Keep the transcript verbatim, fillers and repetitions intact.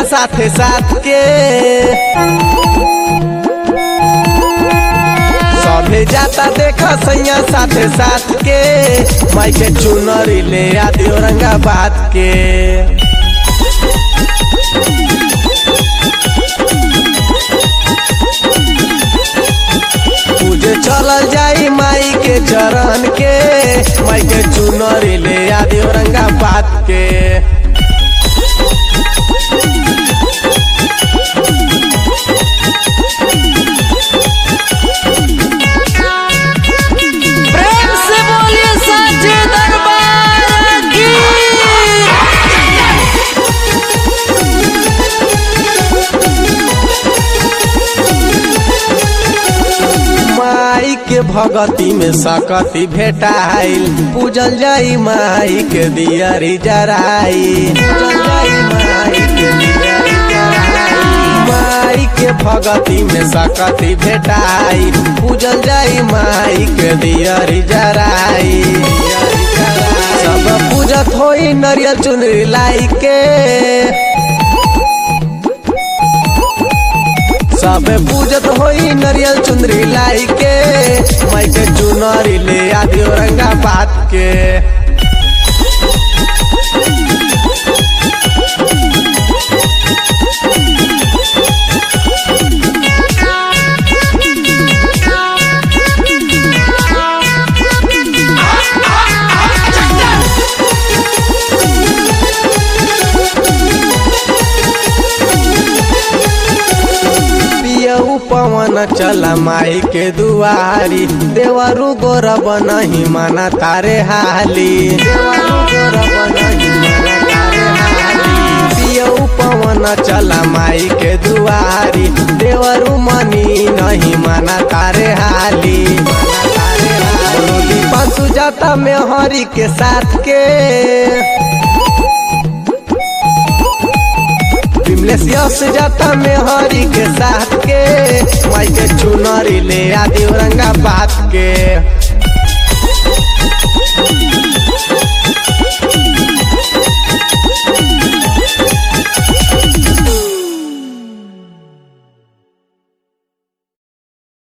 साथे साथ के सभे जाता देखा सैया साथे साथ के माई के चुनरी ले आदि औरंगाबाद के पूजे चलल जाई माई के चरण के माई के चुनरी ले आदि औरंगाबाद के प्रेम से बोलिए साचे दरबार की। माई के भगती में सकती भेटाइल पूजल जाई माई के दियरी जराई पूजल जाई माई के दियरी जराई माई के भगती में सकती भेटाई पूजल जाई माई के दियरी जराई सब पूजत होई नरियल चुनरी लाई के सब पूजत होई नरियल चुंदरी लाई के माई के चुनरी ले आदि औरंगाबाद के पवन चला माई के दुआरी देवरु गोरब नहीं माना तारे हाली देवरु गोरब नहीं माना तारे हाली पियऊ पवन चला माई के दुआरी देवरु मनी नहीं माना तारे हाली माना तारे हाली पंसु जाता में हरि के साथ के यश जाता में हरि के साथ के माई के चुनरी ले आदि औरंगाबाद के।